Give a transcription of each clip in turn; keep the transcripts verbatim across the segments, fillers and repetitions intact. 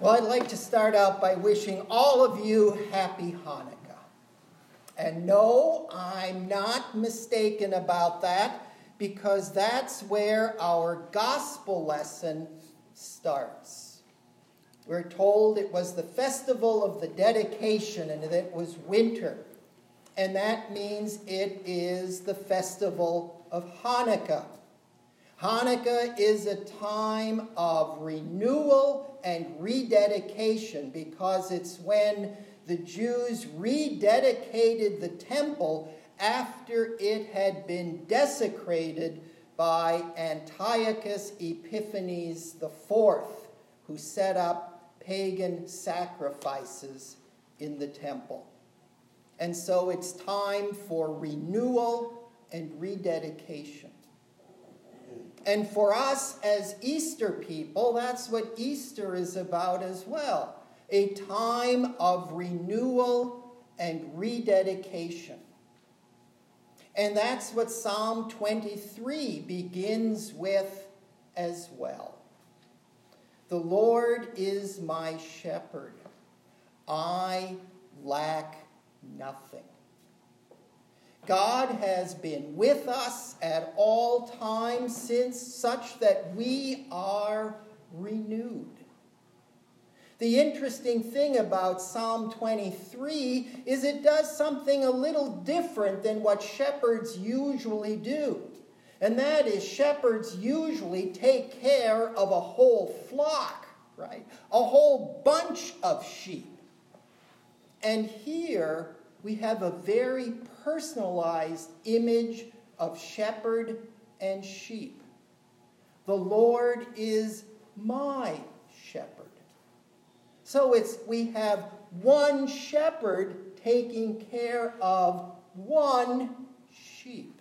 Well, I'd like to start out by wishing all of you happy Hanukkah. And no, I'm not mistaken about that, because that's where our gospel lesson starts. We're told it was the festival of the dedication and that it was winter. And that means it is the festival of Hanukkah. Hanukkah is a time of renewal and rededication, because it's when the Jews rededicated the temple after it had been desecrated by Antiochus Epiphanes the Fourth, who set up pagan sacrifices in the temple. And so it's time for renewal and rededication. And for us as Easter people, that's what Easter is about as well. A time of renewal and rededication. And that's what Psalm twenty-three begins with as well. The Lord is my shepherd. I lack nothing. God has been with us at all times since, such that we are renewed. The interesting thing about Psalm twenty-three is it does something a little different than what shepherds usually do. And that is, shepherds usually take care of a whole flock, right? A whole bunch of sheep. And here we have a very personalized image of shepherd and sheep. The Lord is my shepherd. So it's we have one shepherd taking care of one sheep.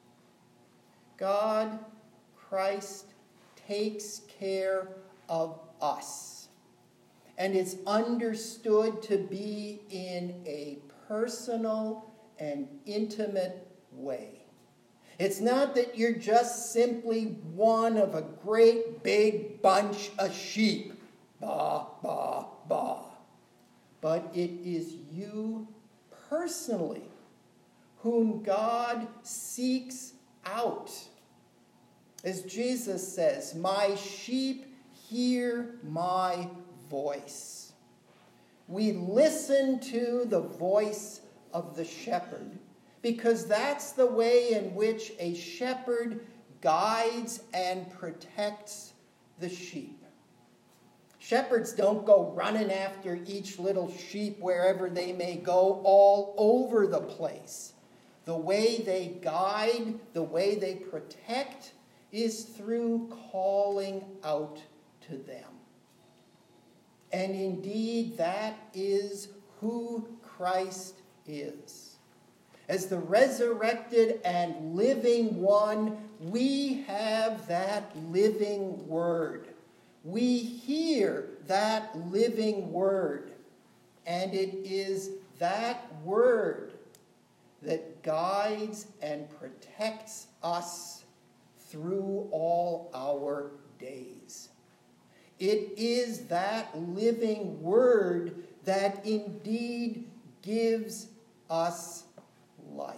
God, Christ, takes care of us. And it's understood to be in a personal and intimate way. It's not that you're just simply one of a great big bunch of sheep. Bah, bah, bah. But it is you personally whom God seeks out. As Jesus says, my sheep hear my voice. We listen to the voice of the shepherd, because that's the way in which a shepherd guides and protects the sheep. Shepherds don't go running after each little sheep wherever they may go, all over the place. The way they guide, the way they protect, is through calling out to them. And indeed, that is who Christ is. As the resurrected and living one, we have that living word. We hear that living word. And it is that word that guides and protects us through all our days. It is that living word that indeed gives us life.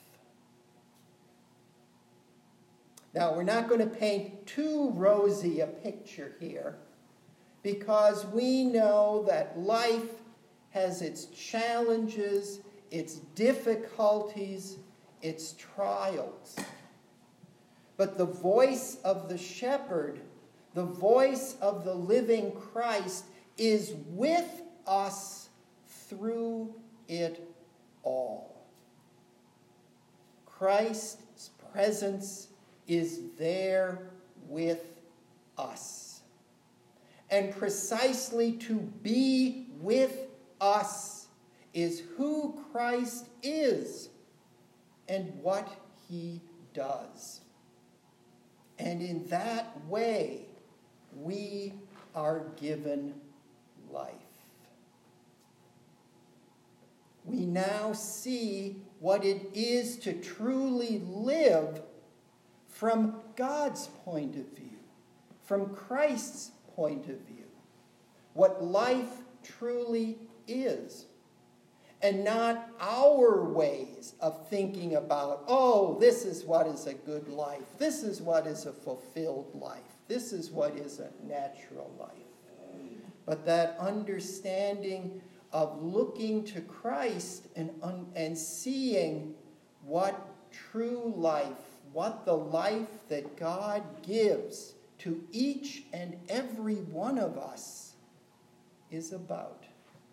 Now, we're not going to paint too rosy a picture here, because we know that life has its challenges, its difficulties, its trials. But the voice of the shepherd, the voice of the living Christ, is with us through it all. Christ's presence is there with us. And precisely to be with us is who Christ is and what he does. And in that way, we are given life. We now see what it is to truly live from God's point of view, from Christ's point of view. what life truly is, and not our ways of thinking about, oh, this is what is a good life. This is what is a fulfilled life. This is what is a natural life. But that understanding of looking to Christ and, un- and seeing what true life, what the life that God gives to each and every one of us is about.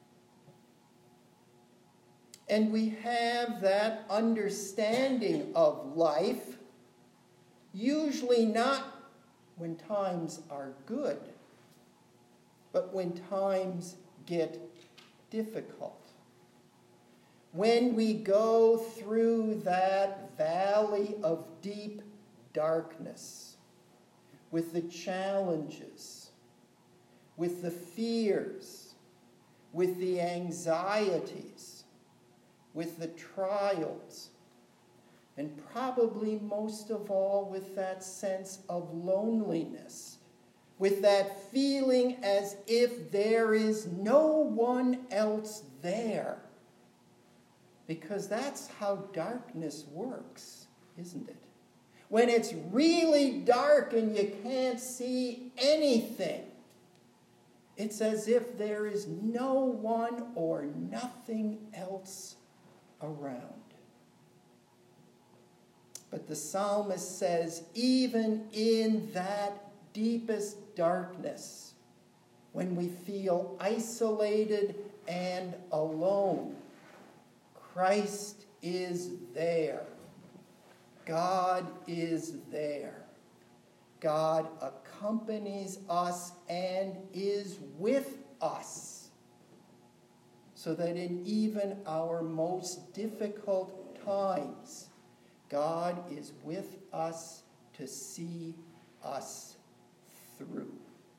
And we have that understanding of life, usually not when times are good, but when times get difficult. When we go through that valley of deep darkness, with the challenges, with the fears, with the anxieties, with the trials, and probably most of all with that sense of loneliness, with that feeling as if there is no one else there. Because that's how darkness works, isn't it? When it's really dark and you can't see anything, it's as if there is no one or nothing else around. But the psalmist says, even in that deepest darkness, when we feel isolated and alone, Christ is there. God is there. God accompanies us and is with us, so that in even our most difficult times, God is with us to see us through.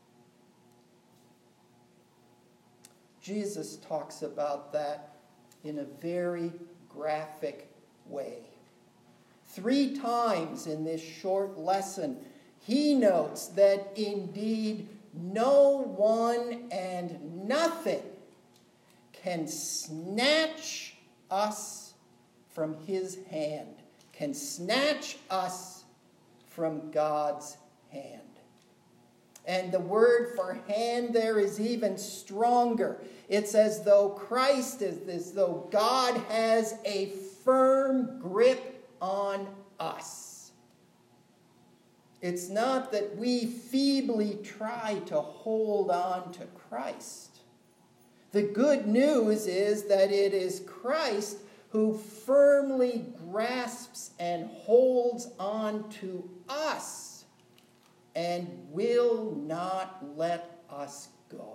Jesus talks about that in a very graphic way. Three times in this short lesson, he notes that indeed no one and nothing can snatch us from his hand, can snatch us from God's hand. And the word for hand there is even stronger. It's as though Christ is, as though God has a firm grip on us. It's not that we feebly try to hold on to Christ. The good news is that it is Christ who firmly grasps and holds on to us and will not let us go.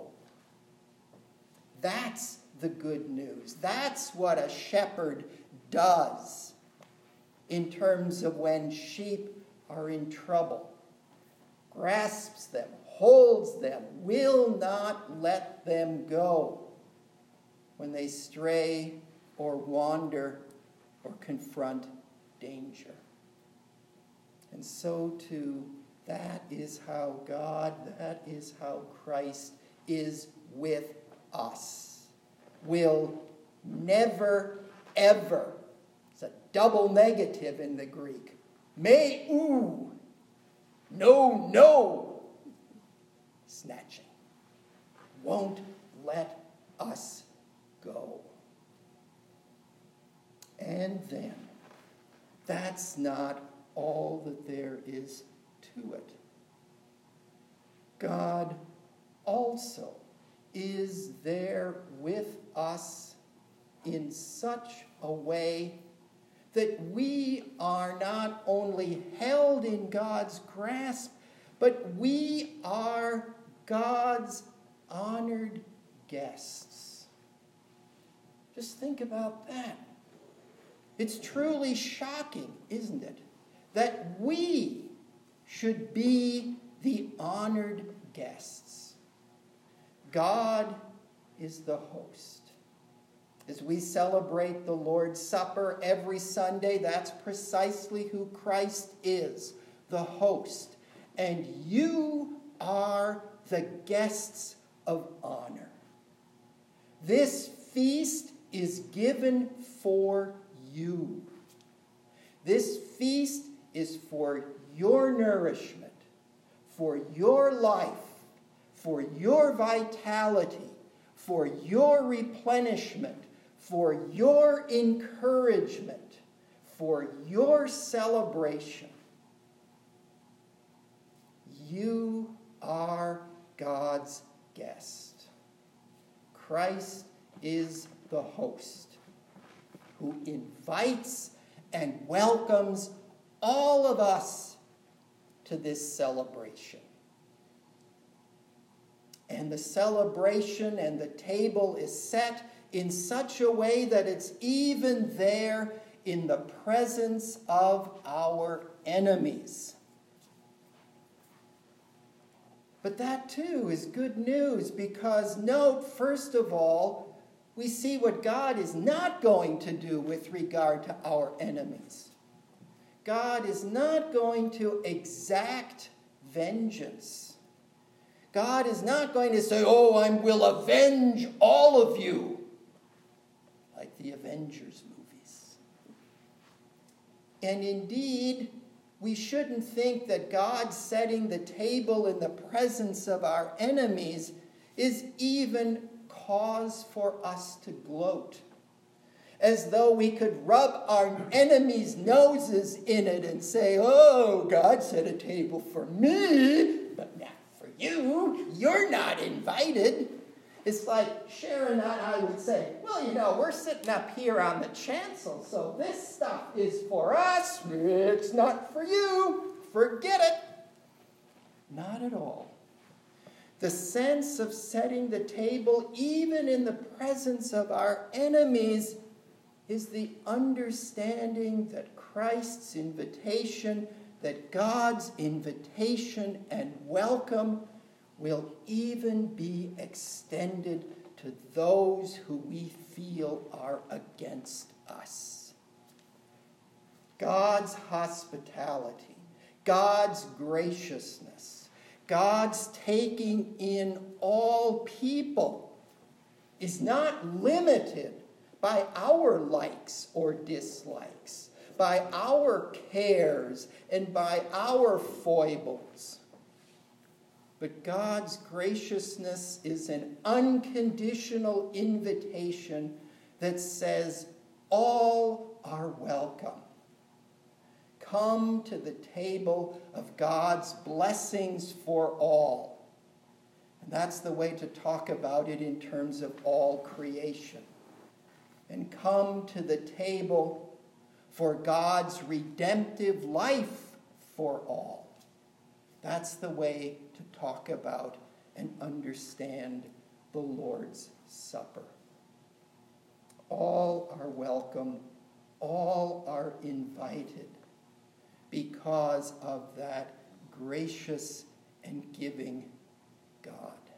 That's the good news. That's what a shepherd does in terms of when sheep are in trouble. Grasps them, holds them, will not let them go when they stray or wander or confront danger. And so too, that is how God, that is how Christ is with us. Will never, ever, it's a double negative in the Greek, meu, no, no, snatching, won't let us go. And then, that's not all that there is to it. God also is there with us in such a way that we are not only held in God's grasp, but we are God's honored guests. Just think about that. It's truly shocking, isn't it, that we should be the honored guests. God is the host. As we celebrate the Lord's Supper every Sunday, that's precisely who Christ is, the host. And you are the guests of honor. This feast is given for you. This feast is for your nourishment, for your life, for your vitality, for your replenishment, for your encouragement, for your celebration. You are God's guest. Christ is the host who invites and welcomes all of us to this celebration. And the celebration and the table is set in such a way that it's even there in the presence of our enemies. But that too is good news, because note, first of all, we see what God is not going to do with regard to our enemies. God is not going to exact vengeance. God is not going to say, oh, I will avenge all of you, like the Avengers movies. And indeed, we shouldn't think that God setting the table in the presence of our enemies is even cause for us to gloat, as though we could rub our enemies' noses in it and say, oh, God set a table for me, but not for you. You're not invited. It's like Sharon and I would say, well, you know, we're sitting up here on the chancel, so this stuff is for us. It's not for you. Forget it. Not at all. The sense of setting the table, even in the presence of our enemies, is the understanding that Christ's invitation, that God's invitation and welcome will even be extended to those who we feel are against us. God's hospitality, God's graciousness, God's taking in all people is not limited by our likes or dislikes, by our cares and by our foibles. But God's graciousness is an unconditional invitation that says, all are welcome. Come to the table of God's blessings for all. And that's the way to talk about it in terms of all creation. And come to the table for God's redemptive life for all. That's the way to talk about and understand the Lord's Supper. All are welcome. All are invited because of that gracious and giving God.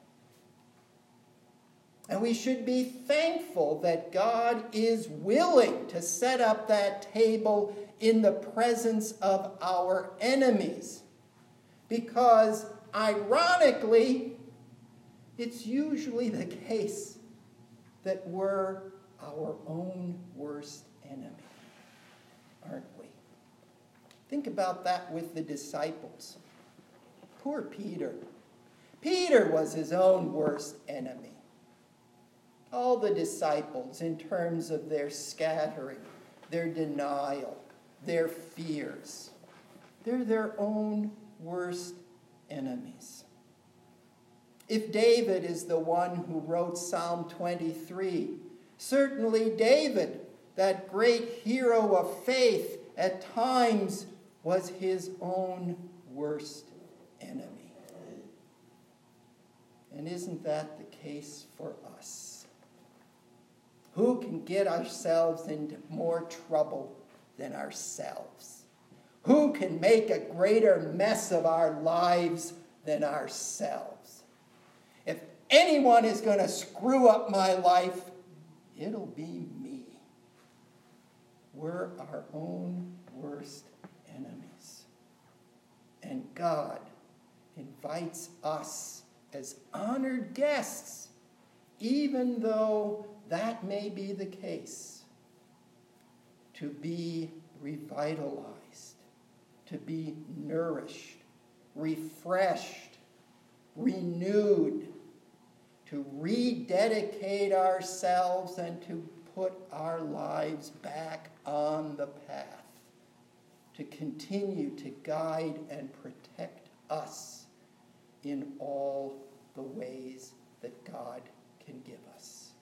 And we should be thankful that God is willing to set up that table in the presence of our enemies. Because, ironically, it's usually the case that we're our own worst enemy, aren't we? Think about that with the disciples. Poor Peter. Peter was his own worst enemy. All the disciples, in terms of their scattering, their denial, their fears, they're their own worst enemies. If David is the one who wrote Psalm twenty-three, certainly David, that great hero of faith, at times was his own worst enemy. And isn't that the case for us? Who can get ourselves into more trouble than ourselves? Who can make a greater mess of our lives than ourselves? If anyone is going to screw up my life, it'll be me. We're our own worst enemies. And God invites us as honored guests, even though that may be the case, to be revitalized, to be nourished, refreshed, renewed, to rededicate ourselves and to put our lives back on the path, to continue to guide and protect us in all the ways that God can give us.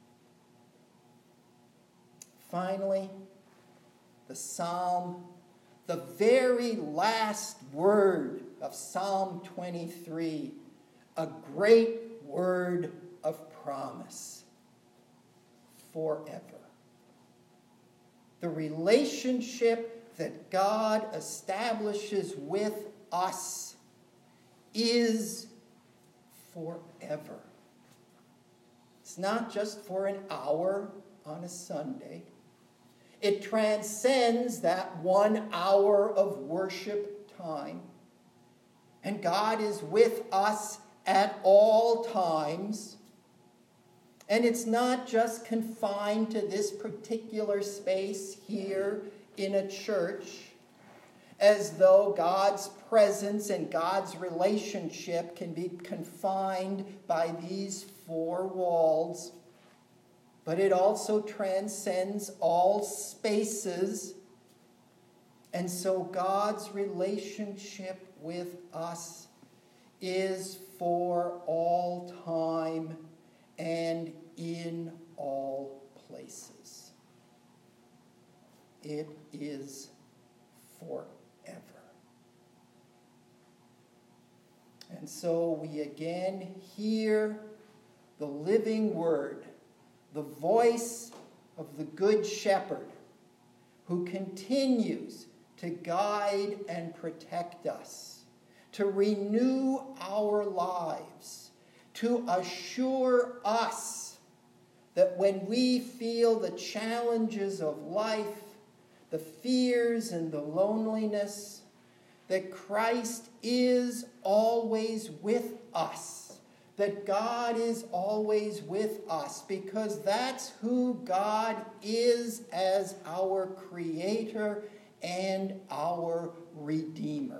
Finally, the psalm, the very last word of Psalm twenty-three, a great word of promise: forever. The relationship that God establishes with us is forever. It's not just for an hour on a Sunday. It transcends that one hour of worship time. And God is with us at all times. And it's not just confined to this particular space here in a church, as though God's presence and God's relationship can be confined by these four walls. But it also transcends all spaces. And so God's relationship with us is for all time and in all places. It is forever. And so we again hear the living word, the voice of the Good Shepherd, who continues to guide and protect us, to renew our lives, to assure us that when we feel the challenges of life, the fears and the loneliness, that Christ is always with us. That God is always with us, because that's who God is as our Creator and our Redeemer.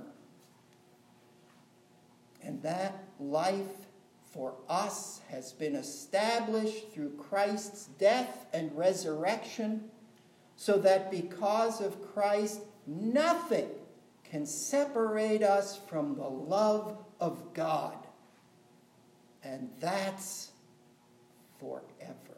And that life for us has been established through Christ's death and resurrection, so that because of Christ, nothing can separate us from the love of God. And that's forever.